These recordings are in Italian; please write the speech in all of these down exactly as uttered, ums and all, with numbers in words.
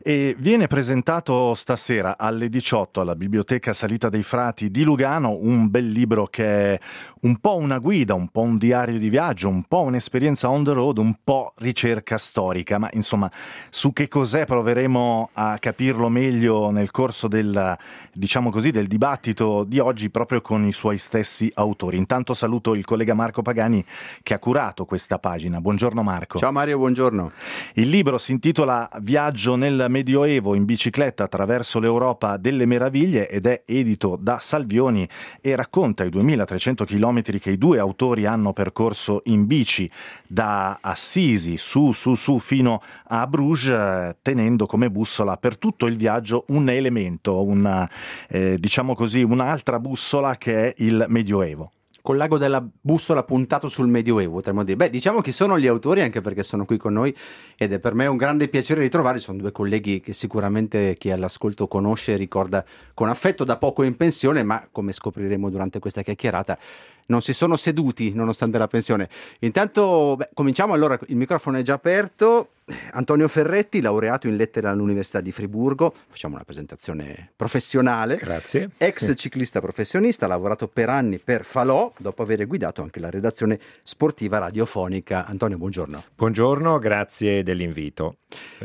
e viene presentato stasera alle diciotto alla Biblioteca Salita dei Frati di Lugano un bel libro che è un po' una guida, un po' un diario di viaggio, un po' un'esperienza on the road, un po' ricerca storica, ma insomma su che cos'è proveremo a capirlo meglio nel corso del, diciamo così, del dibattito di oggi proprio con i suoi stessi autori. Intanto saluto il collega Marco Pagani che ha curato questa pagina. Buongiorno Marco. Ciao Mario, buongiorno. Il libro si intitola Viaggio nel Medioevo in bicicletta attraverso l'Europa delle meraviglie ed è edito da Salvioni e racconta i duemilatrecento chilometri che i due autori hanno percorso in bici da Assisi su su su fino a Bruges, tenendo come bussola per tutto il viaggio un elemento, una, eh, diciamo così, un'altra bussola che è il Medioevo. Col l'ago della bussola puntato sul Medioevo, potremmo dire. Beh, diciamo chi sono gli autori, anche perché sono qui con noi ed è per me un grande piacere ritrovarli. Sono due colleghi che sicuramente chi all'ascolto conosce e ricorda con affetto, da poco in pensione, ma come scopriremo durante questa chiacchierata non si sono seduti nonostante la pensione. Intanto beh, cominciamo, allora il microfono è già aperto. Antonio Ferretti, laureato in lettere all'Università di Friburgo, facciamo una presentazione professionale. Grazie. Ex sì. ciclista professionista, ha lavorato per anni per Falò, dopo aver guidato anche la redazione sportiva radiofonica. Antonio, buongiorno. Buongiorno, grazie dell'invito.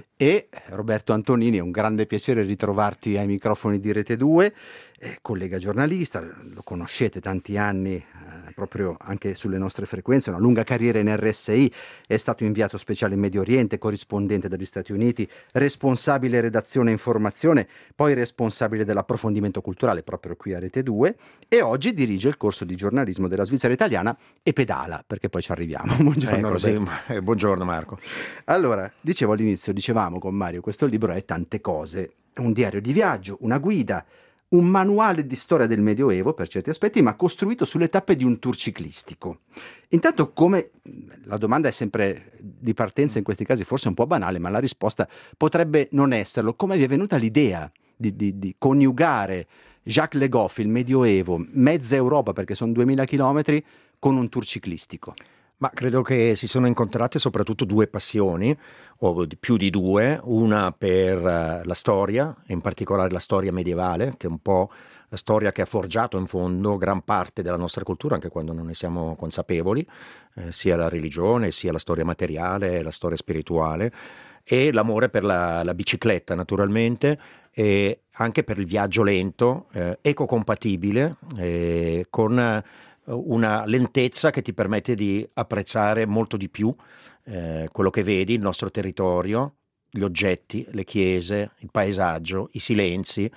E Roberto Antonini, è un grande piacere ritrovarti ai microfoni di Rete due, eh, collega giornalista, lo conoscete tanti anni, eh, proprio anche sulle nostre frequenze, una lunga carriera in R S I, è stato inviato speciale in Medio Oriente, corrispondente dagli Stati Uniti, responsabile redazione e informazione, poi responsabile dell'approfondimento culturale proprio qui a Rete due e oggi dirige il corso di giornalismo della Svizzera Italiana e pedala, perché poi ci arriviamo. Buongiorno, ecco, sì, eh, buongiorno Marco. Allora, dicevo all'inizio, dicevamo con Mario, questo libro è tante cose, è un diario di viaggio, una guida, un manuale di storia del Medioevo per certi aspetti, ma costruito sulle tappe di un tour ciclistico. Intanto, come la domanda è sempre di partenza in questi casi forse un po' banale, ma la risposta potrebbe non esserlo, come vi è venuta l'idea di, di, di coniugare Jacques Le Goff, il Medioevo, mezza Europa, perché sono duemila chilometri, con un tour ciclistico? Ma credo che si sono incontrate soprattutto due passioni, o di più di due, una per la storia, in particolare la storia medievale, che è un po' la storia che ha forgiato in fondo gran parte della nostra cultura, anche quando non ne siamo consapevoli, eh, sia la religione, sia la storia materiale, la storia spirituale, e l'amore per la, la bicicletta naturalmente, e anche per il viaggio lento, eh, ecocompatibile, eh, con una lentezza che ti permette di apprezzare molto di più eh, quello che vedi, il nostro territorio, gli oggetti, le chiese, il paesaggio, i silenzi,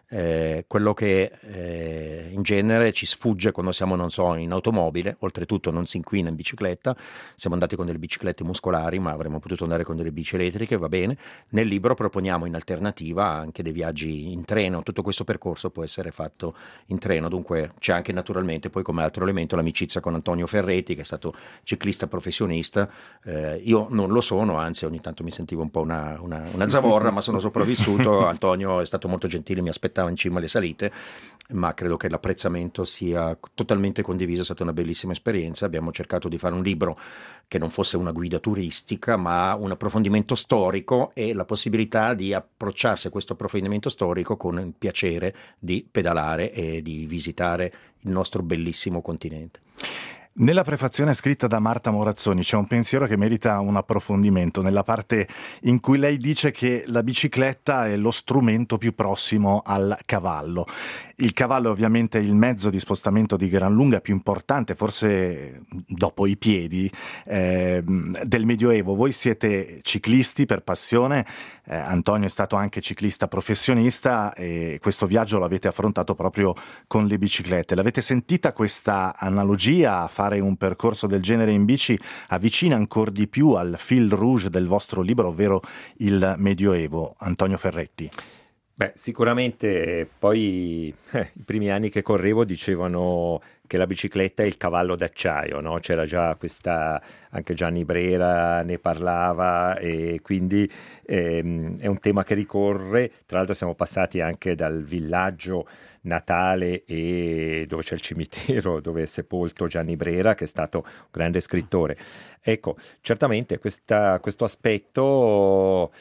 eh, quello che eh, in genere ci sfugge quando siamo, non so, in automobile. Oltretutto non si inquina in bicicletta, siamo andati con delle biciclette muscolari, ma avremmo potuto andare con delle bici elettriche, va bene. Nel libro proponiamo in alternativa anche dei viaggi in treno, tutto questo percorso può essere fatto in treno, dunque c'è anche naturalmente poi come altro elemento l'amicizia con Antonio Ferretti, che è stato ciclista professionista. Eh, io non lo sono, anzi ogni tanto mi sentivo un po' una, una, una zavorra, ma sono sopravvissuto. Antonio è stato molto gentile, mi aspettava in cima alle salite, ma credo che l'apprezzamento sia totalmente condiviso, è stata una bellissima esperienza. Abbiamo cercato di fare un libro che non fosse una guida turistica, ma un approfondimento storico e la possibilità di approcciarsi a questo approfondimento storico con il piacere di pedalare e di visitare il nostro bellissimo continente. Nella prefazione scritta da Marta Morazzoni c'è un pensiero che merita un approfondimento, nella parte in cui lei dice che la bicicletta è lo strumento più prossimo al cavallo. Il cavallo è ovviamente il mezzo di spostamento di gran lunga più importante, forse dopo i piedi, eh, del Medioevo. Voi siete ciclisti per passione, eh, Antonio è stato anche ciclista professionista e questo viaggio l'avete affrontato proprio con le biciclette. L'avete sentita questa analogia a fare un percorso del genere in bici avvicina ancora di più al fil rouge del vostro libro, ovvero il Medioevo? Antonio Ferretti. Beh, sicuramente poi eh, i primi anni che correvo dicevano che la bicicletta è il cavallo d'acciaio, no? C'era già questa, anche Gianni Brera ne parlava e quindi ehm, è un tema che ricorre. Tra l'altro siamo passati anche dal villaggio natale e dove c'è il cimitero dove è sepolto Gianni Brera, che è stato un grande scrittore. Ecco, certamente questa, questo aspetto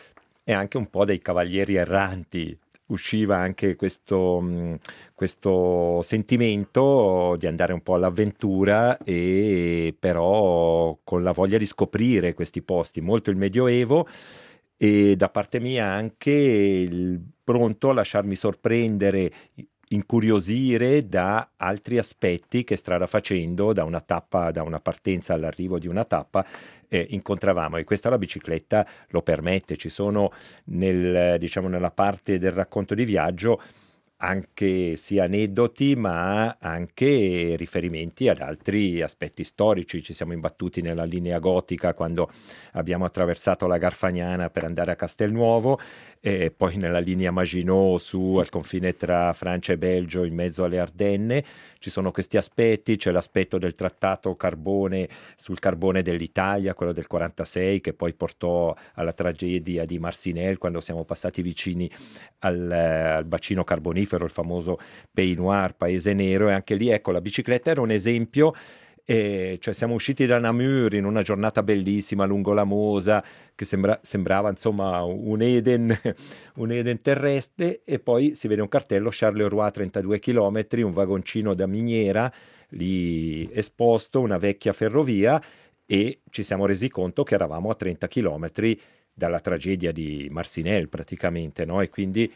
e anche un po' dei cavalieri erranti. Usciva anche questo, mh, questo sentimento di andare un po' all'avventura, e però con la voglia di scoprire questi posti, molto il Medioevo, e da parte mia anche il pronto a lasciarmi sorprendere, incuriosire da altri aspetti che strada facendo, da una tappa, da una partenza all'arrivo di una tappa, eh, incontravamo, e questa la bicicletta lo permette. Ci sono nel, diciamo, nella parte del racconto di viaggio anche sia aneddoti ma anche riferimenti ad altri aspetti storici. Ci siamo imbattuti nella linea gotica quando abbiamo attraversato la Garfagnana per andare a Castelnuovo, e poi nella linea Maginot su al confine tra Francia e Belgio in mezzo alle Ardenne. Ci sono questi aspetti, c'è l'aspetto del trattato carbone sul carbone dell'Italia, quello del quarantasei, che poi portò alla tragedia di Marcinelle quando siamo passati vicini al, al bacino carbonifero, il famoso Pays Noir, paese nero, e anche lì ecco la bicicletta era un esempio. E cioè siamo usciti da Namur in una giornata bellissima lungo la Mosa, che sembra, sembrava insomma un Eden, un Eden terrestre, e poi si vede un cartello Charleroi trentadue chilometri, un vagoncino da miniera lì esposto, una vecchia ferrovia, e ci siamo resi conto che eravamo a trenta chilometri dalla tragedia di Marcinelle praticamente, no? E quindi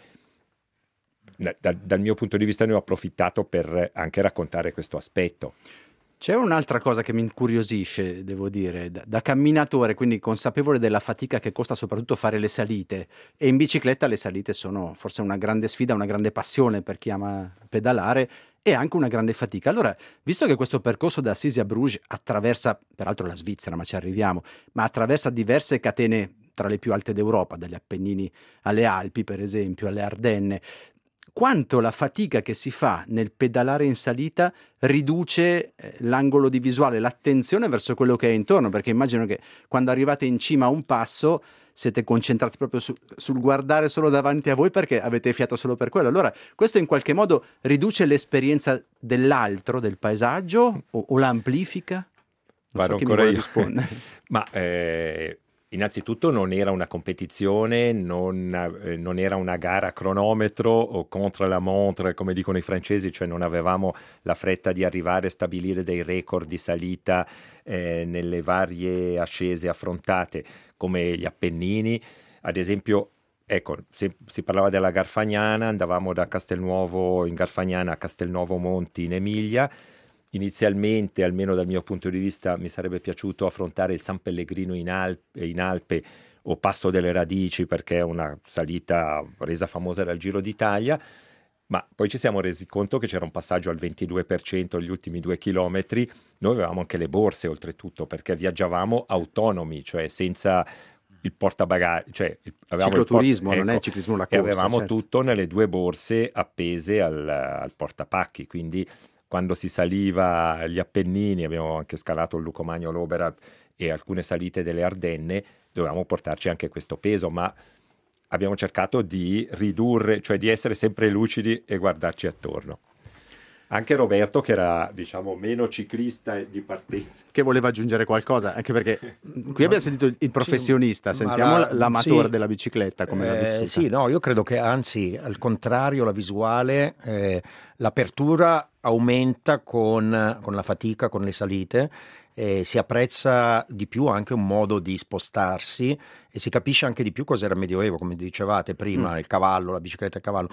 da, dal mio punto di vista ne ho approfittato per anche raccontare questo aspetto. C'è un'altra cosa che mi incuriosisce, devo dire, da, da camminatore, quindi consapevole della fatica che costa soprattutto fare le salite, e in bicicletta le salite sono forse una grande sfida, una grande passione per chi ama pedalare, e anche una grande fatica. Allora, visto che questo percorso da Assisi a Bruges attraversa, peraltro la Svizzera, ma ci arriviamo, ma attraversa diverse catene tra le più alte d'Europa, dagli Appennini alle Alpi, per esempio, alle Ardenne, quanto la fatica che si fa nel pedalare in salita riduce eh, l'angolo di visuale, l'attenzione verso quello che è intorno, perché immagino che quando arrivate in cima a un passo siete concentrati proprio su, sul guardare solo davanti a voi, perché avete fiato solo per quello. Allora, questo in qualche modo riduce l'esperienza dell'altro, del paesaggio, o, o la amplifica? Non Vado so chi ancora mi vuole io. rispondere. Ma eh, innanzitutto non era una competizione, non, eh, non era una gara a cronometro o contre la montre, come dicono i francesi, cioè non avevamo la fretta di arrivare a stabilire dei record di salita eh, nelle varie ascese affrontate, come gli Appennini. Ad esempio, ecco, si, si parlava della Garfagnana, andavamo da Castelnuovo in Garfagnana a Castelnuovo Monti in Emilia. Inizialmente, almeno dal mio punto di vista, mi sarebbe piaciuto affrontare il San Pellegrino in, Alpe, in Alpe o Passo delle Radici, perché è una salita resa famosa dal Giro d'Italia, ma poi ci siamo resi conto che c'era un passaggio al ventidue per cento gli ultimi due chilometri. Noi avevamo anche le borse oltretutto, perché viaggiavamo autonomi, cioè senza il portabagagli, cioè avevamo cicloturismo, il port- non ecco, è ciclismo la e corsa, avevamo certo. tutto nelle due borse appese al, al portapacchi, quindi quando si saliva agli Appennini, abbiamo anche scalato il Lucomagno, l'Oberalp e alcune salite delle Ardenne, dovevamo portarci anche questo peso, ma abbiamo cercato di ridurre, cioè di essere sempre lucidi e guardarci attorno. Anche Roberto, che era, diciamo, meno ciclista di partenza, Che voleva aggiungere qualcosa, anche perché qui abbiamo sentito il, il professionista, Sì, sentiamo la, l'amatore sì, della bicicletta come l'ha eh, vissuta. sì, no, io credo che anzi, al contrario, la visuale, eh, l'apertura aumenta con, con la fatica, con le salite, eh, si apprezza di più anche un modo di spostarsi e si capisce anche di più cos'era il Medioevo, come dicevate prima, mm. il cavallo, la bicicletta e il cavallo.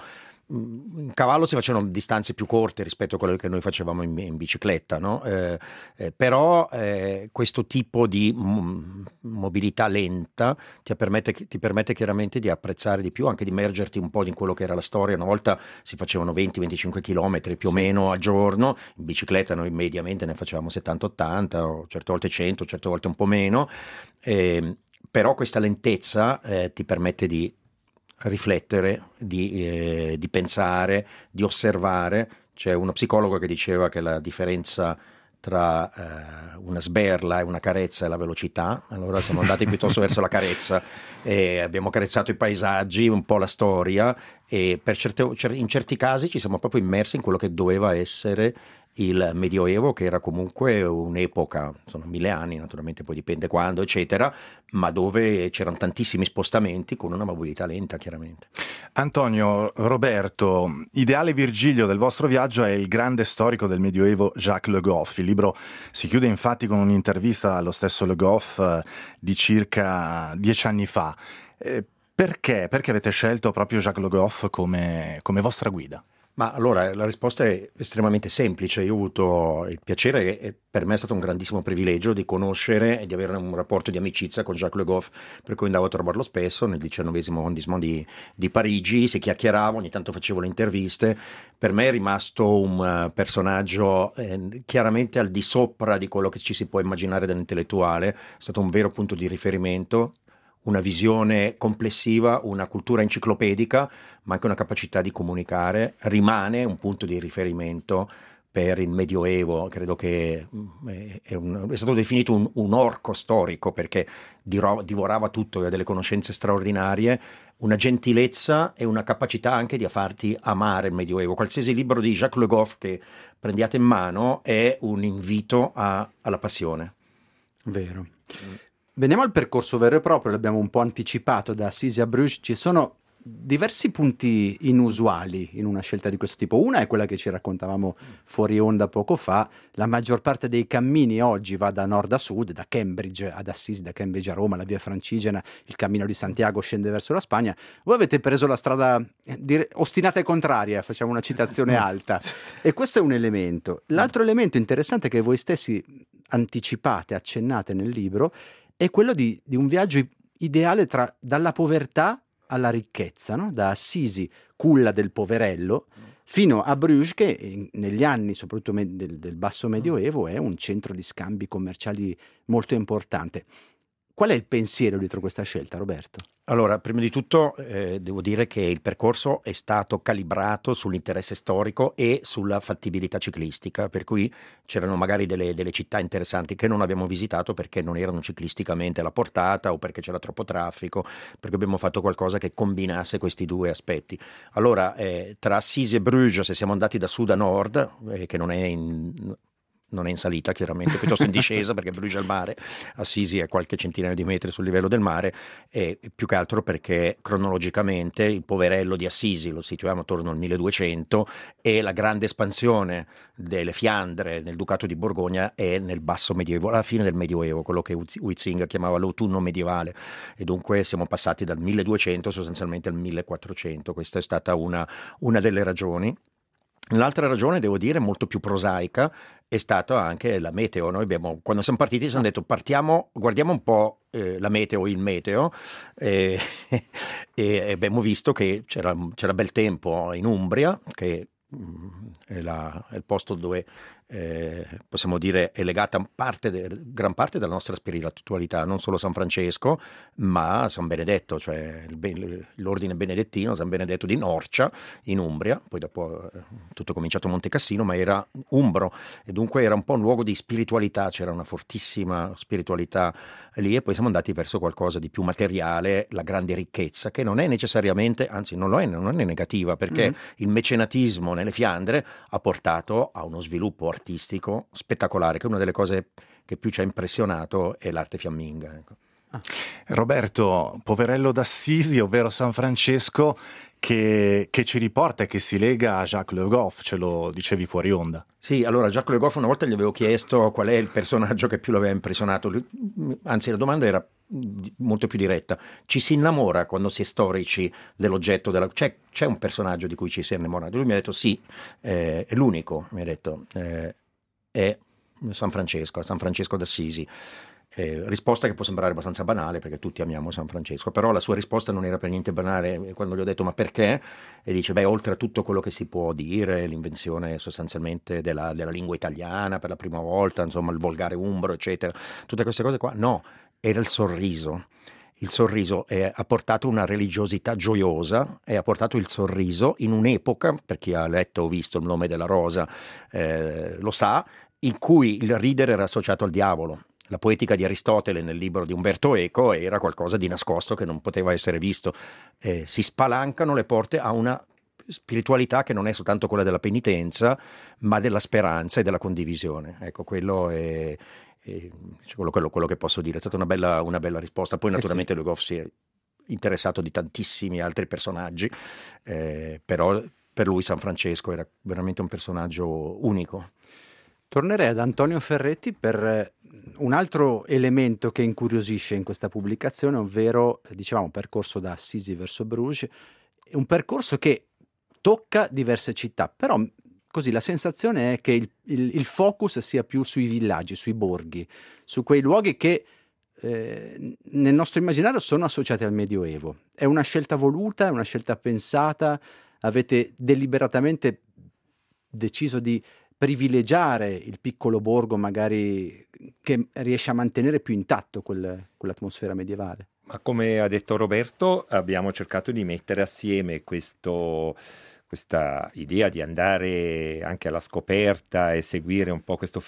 In cavallo si facevano distanze più corte rispetto a quelle che noi facevamo in, in bicicletta, no? eh, eh, però eh, questo tipo di m- mobilità lenta ti permette, ti permette chiaramente di apprezzare di più, anche di immergerti un po' in quello che era la storia. Una volta si facevano venti venticinque chilometri più o sì. meno al giorno, in bicicletta noi mediamente ne facevamo settanta ottanta, o certe volte cento, certe volte un po' meno, eh, però questa lentezza eh, ti permette di riflettere, di, eh, di pensare, di osservare. C'è uno psicologo che diceva che la differenza tra eh, una sberla e una carezza è la velocità. Allora siamo andati piuttosto verso la carezza e abbiamo carezzato i paesaggi, un po' la storia, e per certe, in certi casi ci siamo proprio immersi in quello che doveva essere il Medioevo, che era comunque un'epoca, sono mille anni naturalmente, poi dipende quando eccetera, ma dove c'erano tantissimi spostamenti con una mobilità lenta chiaramente. Antonio, Roberto, ideale Virgilio del vostro viaggio è il grande storico del Medioevo Jacques Le Goff. Il libro si chiude infatti con un'intervista allo stesso Le Goff eh, di circa dieci anni fa. Eh, perché? Perché avete scelto proprio Jacques Le Goff come, come vostra guida? Ma allora la risposta è estremamente semplice. Io ho avuto il piacere, e per me è stato un grandissimo privilegio, di conoscere e di avere un rapporto di amicizia con Jacques Le Goff, per cui andavo a trovarlo spesso nel diciannovesimo arrondissement di, di Parigi, si chiacchierava, ogni tanto facevo le interviste. Per me è rimasto un uh, personaggio eh, chiaramente al di sopra di quello che ci si può immaginare dall'intellettuale, è stato un vero punto di riferimento, una visione complessiva, una cultura enciclopedica, ma anche una capacità di comunicare. Rimane un punto di riferimento per il Medioevo. Credo che è, un, è stato definito un, un orco storico, perché diro, divorava tutto, aveva delle conoscenze straordinarie, una gentilezza e una capacità anche di farti amare il Medioevo. Qualsiasi libro di Jacques Le Goff che prendiate in mano è un invito a, alla passione. Vero. Veniamo al percorso vero e proprio, l'abbiamo un po' anticipato, da Assisi a Bruges. Ci sono diversi punti inusuali in una scelta di questo tipo. Una è quella che ci raccontavamo fuori onda poco fa: la maggior parte dei cammini oggi va da nord a sud, da Cambridge ad Assisi, da Cambridge a Roma, la via Francigena, il cammino di Santiago scende verso la Spagna. Voi avete preso la strada dire, ostinata e contraria, facciamo una citazione alta, e questo è un elemento. L'altro elemento interessante che voi stessi anticipate, accennate nel libro, è quello di, di un viaggio ideale tra, dalla povertà alla ricchezza, no? Da Assisi, culla del poverello, fino a Bruges, che in, negli anni soprattutto me, del, del basso medioevo è un centro di scambi commerciali molto importante. Qual è il pensiero dietro questa scelta, Roberto? Allora, prima di tutto eh, devo dire che il percorso è stato calibrato sull'interesse storico e sulla fattibilità ciclistica, per cui c'erano magari delle, delle città interessanti che non abbiamo visitato perché non erano ciclisticamente alla portata o perché c'era troppo traffico, perché abbiamo fatto qualcosa che combinasse questi due aspetti. Allora, eh, tra Assisi e Bruges, se siamo andati da sud a nord, eh, che non è in... non è in salita chiaramente, piuttosto in discesa, perché Bruges è al mare, Assisi è qualche centinaio di metri sul livello del mare, e più che altro perché cronologicamente il poverello di Assisi lo situiamo attorno al milleduecento e la grande espansione delle Fiandre nel Ducato di Borgogna è nel basso medioevo, alla fine del Medioevo, quello che Huizinga chiamava l'autunno medievale, e dunque siamo passati dal milleduecento sostanzialmente al millequattrocento. Questa è stata una, una delle ragioni. L'altra ragione, devo dire, molto più prosaica, è stata anche la meteo. Noi abbiamo, quando siamo partiti, ci hanno detto partiamo, guardiamo un po' eh, la meteo, il meteo, eh, e abbiamo visto che c'era, c'era bel tempo in Umbria, che mh, è, la, è il posto dove eh, possiamo dire è legata parte de, gran parte della nostra spiritualità, non solo San Francesco ma San Benedetto, cioè il, l'ordine benedettino, San Benedetto di Norcia in Umbria. Poi dopo eh, tutto è cominciato a Monte Cassino, ma era umbro e dunque era un po' un luogo di spiritualità, c'era una fortissima spiritualità lì, e poi siamo andati verso qualcosa di più materiale, la grande ricchezza, che non è necessariamente, anzi non lo è, non è negativa, perché mm. il mecenatismo nelle Fiandre ha portato a uno sviluppo artistico spettacolare, che è una delle cose che più ci ha impressionato è l'arte fiamminga. Ecco. Ah. Roberto, poverello d'Assisi, ovvero San Francesco, che, che ci riporta e che si lega a Jacques Le Goff, ce lo dicevi fuori onda. Sì, allora Jacques Le Goff una volta gli avevo chiesto qual è il personaggio che più l'aveva impressionato, lui, anzi la domanda era molto più diretta: ci si innamora quando si è storici dell'oggetto della... c'è, c'è un personaggio di cui ci si è innamorato? Lui mi ha detto sì, eh, è l'unico, mi ha detto, eh, è San Francesco, San Francesco d'Assisi. Eh, risposta che può sembrare abbastanza banale, perché tutti amiamo San Francesco, però la sua risposta non era per niente banale. Quando gli ho detto ma perché, e dice beh, oltre a tutto quello che si può dire, l'invenzione sostanzialmente della, della lingua italiana per la prima volta, insomma il volgare umbro eccetera, tutte queste cose qua, no, era il sorriso. Il sorriso è, ha portato una religiosità gioiosa e ha portato il sorriso in un'epoca, per chi ha letto o visto Il nome della rosa eh, lo sa, in cui il ridere era associato al diavolo. La poetica di Aristotele nel libro di Umberto Eco era qualcosa di nascosto che non poteva essere visto. Eh, si spalancano le porte a una spiritualità che non è soltanto quella della penitenza, ma della speranza e della condivisione. Ecco, quello è, è quello, quello, quello che posso dire. È stata una bella, una bella risposta. Poi naturalmente eh sì. Le Goff si è interessato di tantissimi altri personaggi, eh, però per lui San Francesco era veramente un personaggio unico. Tornerei ad Antonio Ferretti per un altro elemento che incuriosisce in questa pubblicazione, ovvero, dicevamo, percorso da Assisi verso Bruges, un percorso che tocca diverse città, però così la sensazione è che il, il, il focus sia più sui villaggi, sui borghi, su quei luoghi che eh, nel nostro immaginario sono associati al Medioevo. È una scelta voluta, è una scelta pensata, avete deliberatamente deciso di privilegiare il piccolo borgo magari che riesce a mantenere più intatto quel, quell'atmosfera medievale. Ma come ha detto Roberto, abbiamo cercato di mettere assieme questo, questa idea di andare anche alla scoperta e seguire un po' questo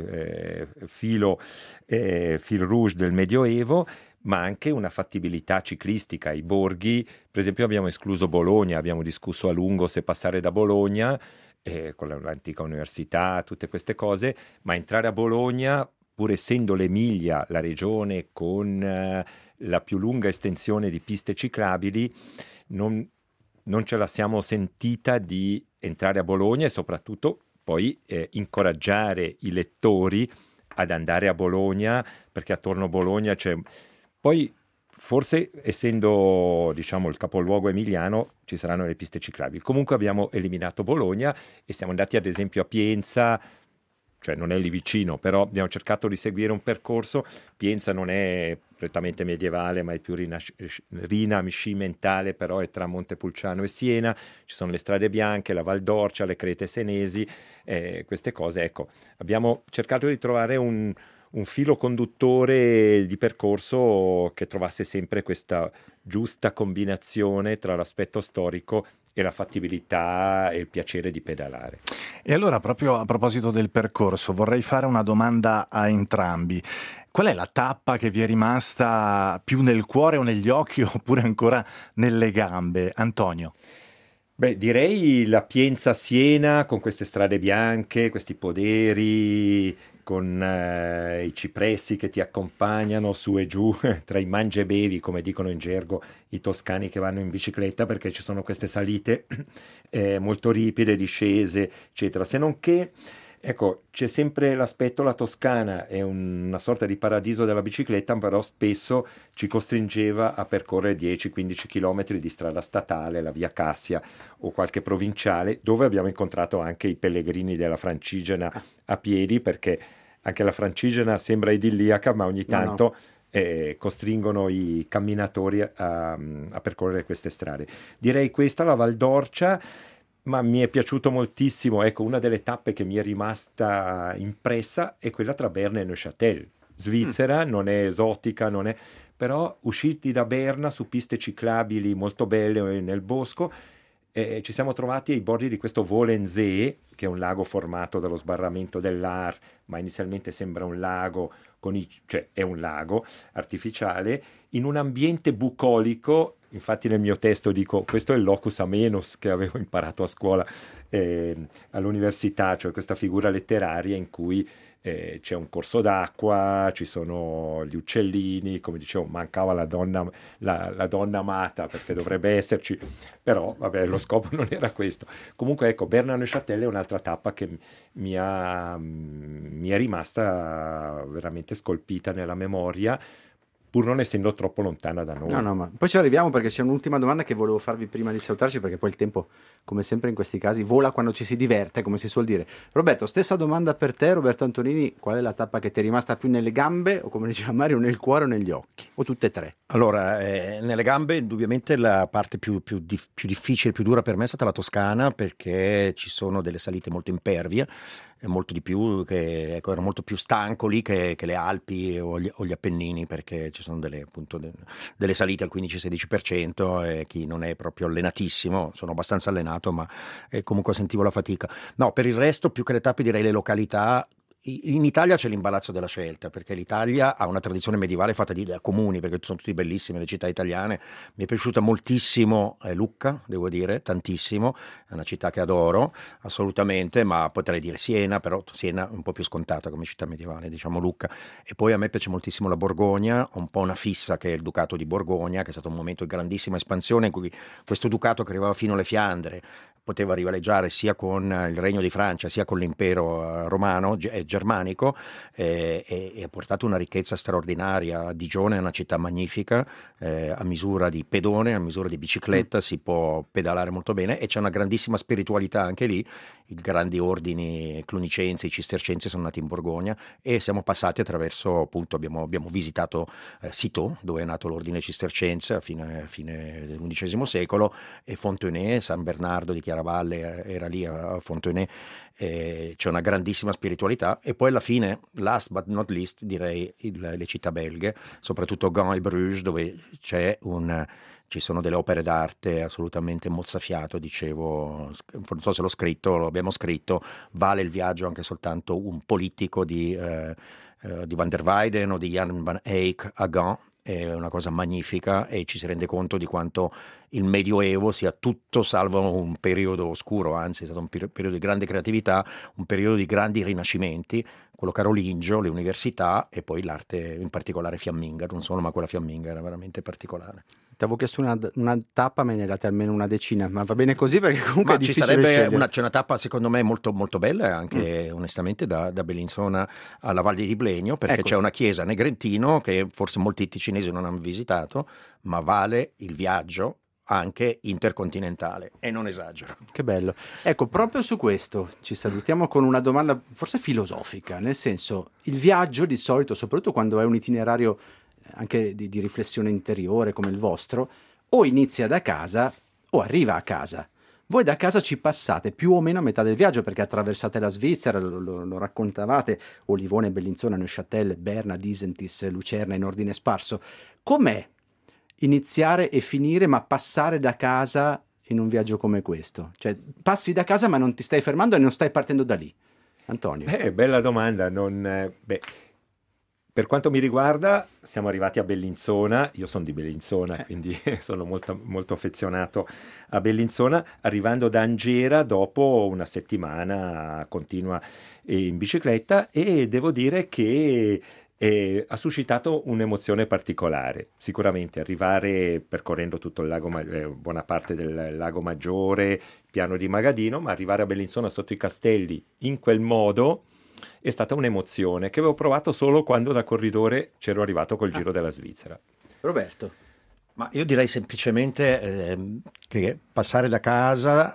eh, eh, filo, eh, fil rouge del Medioevo, ma anche una fattibilità ciclistica. I borghi, per esempio abbiamo escluso Bologna, abbiamo discusso a lungo se passare da Bologna, Eh, con l'antica università, tutte queste cose, ma entrare a Bologna, pur essendo l'Emilia la regione con eh, la più lunga estensione di piste ciclabili, non, non ce la siamo sentita di entrare a Bologna e soprattutto poi eh, incoraggiare i lettori ad andare a Bologna, perché attorno a Bologna c'è... Poi forse, essendo, diciamo, il capoluogo emiliano, ci saranno le piste ciclabili. Comunque abbiamo eliminato Bologna e siamo andati ad esempio a Pienza, cioè non è lì vicino, però abbiamo cercato di seguire un percorso. Pienza non è prettamente medievale, ma è più rinasc- rinascimentale, però è tra Montepulciano e Siena. Ci sono le strade bianche, la Val d'Orcia, le crete senesi, eh, queste cose. Ecco, abbiamo cercato di trovare un... un filo conduttore di percorso che trovasse sempre questa giusta combinazione tra l'aspetto storico e la fattibilità e il piacere di pedalare. E allora, proprio a proposito del percorso, vorrei fare una domanda a entrambi. Qual è la tappa che vi è rimasta più nel cuore o negli occhi, oppure ancora nelle gambe? Antonio. Beh, direi la Pienza-Siena con queste strade bianche, questi poderi, con eh, i cipressi che ti accompagnano su e giù tra i mangia e bevi, come dicono in gergo i toscani che vanno in bicicletta, perché ci sono queste salite eh, molto ripide, discese, eccetera. Se non che, ecco, c'è sempre l'aspetto, la Toscana è un, una sorta di paradiso della bicicletta, però spesso ci costringeva a percorrere dieci quindici chilometri di strada statale, la via Cassia o qualche provinciale, dove abbiamo incontrato anche i pellegrini della Francigena a piedi, perché anche la Francigena sembra idilliaca, ma ogni tanto no, no. Eh, costringono i camminatori a, a percorrere queste strade. Direi questa, la Val d'Orcia, ma mi è piaciuto moltissimo, ecco, una delle tappe che mi è rimasta impressa è quella tra Berna e Neuchâtel. Svizzera, mm. non è esotica, non è... però usciti da Berna su piste ciclabili molto belle nel bosco, eh, ci siamo trovati ai bordi di questo Wollensee, che è un lago formato dallo sbarramento dell'Aar, ma inizialmente sembra un lago, con i... cioè è un lago artificiale, in un ambiente bucolico. Infatti nel mio testo dico, questo è il locus amenus che avevo imparato a scuola eh, all'università, cioè questa figura letteraria in cui eh, c'è un corso d'acqua, ci sono gli uccellini, come dicevo, mancava la donna, la, la donna amata, perché dovrebbe esserci, però vabbè, lo scopo non era questo. Comunque ecco, Berna-Neuchâtel è un'altra tappa che mi, ha, mi è rimasta veramente scolpita nella memoria, pur non essendo troppo lontana da noi. No, no, ma poi ci arriviamo, perché c'è un'ultima domanda che volevo farvi prima di salutarci, perché poi il tempo, come sempre in questi casi, vola quando ci si diverte, come si suol dire. Roberto, stessa domanda per te, Roberto Antonini, qual è la tappa che ti è rimasta più nelle gambe, o come diceva Mario, nel cuore o negli occhi? O tutte e tre? Allora, eh, nelle gambe indubbiamente la parte più, più, dif- più difficile, più dura per me è stata la Toscana, perché ci sono delle salite molto impervie, molto di più, che ecco, ero molto più stanco lì che, che le Alpi o gli, o gli Appennini, perché ci sono delle, appunto, de, delle salite al quindici sedici per cento e chi non è proprio allenatissimo, sono abbastanza allenato, ma eh, comunque sentivo la fatica. No, per il resto, più che le tappe direi le località, In Italia c'è l'imbarazzo della scelta, perché l'Italia ha una tradizione medievale fatta di comuni, perché sono tutti bellissime le città italiane. Mi è piaciuta moltissimo eh, Lucca, devo dire, tantissimo, è una città che adoro assolutamente, ma potrei dire Siena, però Siena è un po' più scontata come città medievale, diciamo Lucca. E poi a me piace moltissimo la Borgogna, ho un po' una fissa che è il Ducato di Borgogna, che è stato un momento di grandissima espansione in cui questo ducato che arrivava fino alle Fiandre poteva rivaleggiare sia con il Regno di Francia sia con l'impero romano e germanico, eh, e, e ha portato una ricchezza straordinaria. Digione è una città magnifica, eh, a misura di pedone, a misura di bicicletta, mm. si può pedalare molto bene e c'è una grandissima spiritualità anche lì. I grandi ordini clunicensi, i cistercensi sono nati in Borgogna e siamo passati attraverso, appunto, abbiamo, abbiamo visitato eh, Citeaux, dove è nato l'ordine cistercense a fine, fine dell'undicesimo secolo, e Fontenay, San Bernardo di Chiaravalle era lì a Fontenay. Eh, c'è una grandissima spiritualità. E poi alla fine, last but not least, direi il, le città belghe, soprattutto Gand e Bruges, dove c'è un ci sono delle opere d'arte assolutamente mozzafiato, dicevo, non so se l'ho scritto, lo abbiamo scritto, vale il viaggio anche soltanto un politico di, eh, eh, di Van der Weyden o di Jan van Eyck a Gand. È una cosa magnifica e ci si rende conto di quanto il Medioevo sia tutto salvo un periodo oscuro, anzi è stato un periodo di grande creatività, un periodo di grandi rinascimenti, quello carolingio, le università e poi l'arte, in particolare fiamminga, non solo, ma quella fiamminga era veramente particolare. Ti avevo chiesto una, una tappa, me ne hai date almeno una decina, ma va bene così perché comunque ma è ci difficile sarebbe una, c'è una tappa secondo me molto, molto bella anche mm. onestamente da, da Bellinzona alla Valle di Blegno, perché ecco. C'è una chiesa a Negrentino che forse molti ticinesi non hanno visitato, ma vale il viaggio anche intercontinentale, e non esagero. Che bello. Ecco, proprio su questo ci salutiamo con una domanda forse filosofica, nel senso, il viaggio di solito, soprattutto quando è un itinerario anche di, di riflessione interiore come il vostro, o inizia da casa o arriva a casa. Voi da casa ci passate più o meno a metà del viaggio, perché attraversate la Svizzera, lo, lo, lo raccontavate, Olivone, Bellinzona, Neuchâtel, Berna, Disentis, Lucerna in ordine sparso. Com'è iniziare e finire, ma passare da casa in un viaggio come questo? Cioè, passi da casa ma non ti stai fermando e non stai partendo da lì. Antonio. Eh, bella domanda. Non, eh, beh, per quanto mi riguarda, siamo arrivati a Bellinzona. Io sono di Bellinzona, eh. quindi sono molto, molto affezionato a Bellinzona, arrivando da Angera dopo una settimana continua in bicicletta, e devo dire che E ha suscitato un'emozione particolare. Sicuramente arrivare percorrendo tutto il lago, eh, buona parte del lago Maggiore, piano di Magadino, ma arrivare a Bellinzona sotto i castelli in quel modo è stata un'emozione che avevo provato solo quando da corridore c'ero arrivato col Giro della Svizzera. Roberto? Ma io direi semplicemente eh, che passare da casa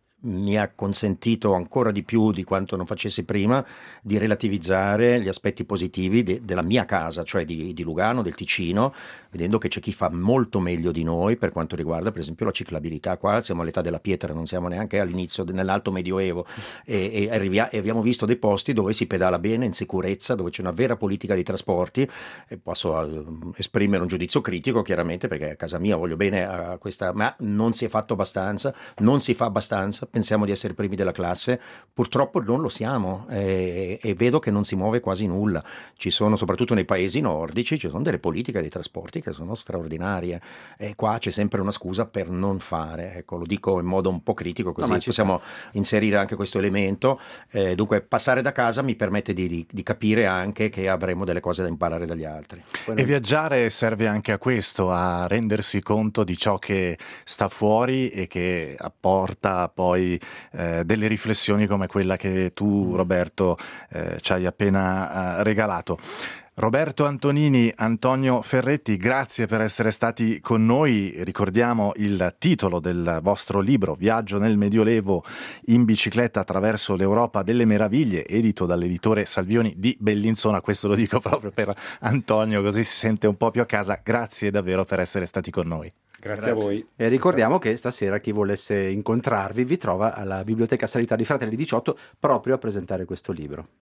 mi ha consentito ancora di più di quanto non facessi prima di relativizzare gli aspetti positivi de- della mia casa, cioè di, di Lugano, del Ticino, vedendo che c'è chi fa molto meglio di noi per quanto riguarda per esempio la ciclabilità. Qua siamo all'età della pietra, non siamo neanche all'inizio nell'alto medioevo, e, e, arrivia- e abbiamo visto dei posti dove si pedala bene, in sicurezza, dove c'è una vera politica di trasporti, e posso uh, esprimere un giudizio critico chiaramente perché a casa mia voglio bene a questa, ma non si è fatto abbastanza, non si fa abbastanza. Pensiamo di essere primi della classe, purtroppo non lo siamo, e, e vedo che non si muove quasi nulla. Ci sono, soprattutto nei paesi nordici, ci sono delle politiche dei trasporti che sono straordinarie, e qua c'è sempre una scusa per non fare. Ecco, lo dico in modo un po' critico, così no, possiamo sta. inserire anche questo elemento. Eh, dunque passare da casa mi permette di, di, di capire anche che avremo delle cose da imparare dagli altri. Poi e non... viaggiare serve anche a questo, a rendersi conto di ciò che sta fuori e che apporta poi Eh, delle riflessioni come quella che tu, Roberto, eh, ci hai appena eh, regalato. Roberto Antonini, Antonio Ferretti, grazie per essere stati con noi. Ricordiamo il titolo del vostro libro, Viaggio nel Medioevo in bicicletta attraverso l'Europa delle meraviglie, edito dall'editore Salvioni di Bellinzona. Questo lo dico proprio per Antonio, così si sente un po' più a casa. Grazie davvero per essere stati con noi. Grazie, Grazie a voi. E ricordiamo che stasera chi volesse incontrarvi vi trova alla Biblioteca Sanità di Fratelli diciotto proprio a presentare questo libro.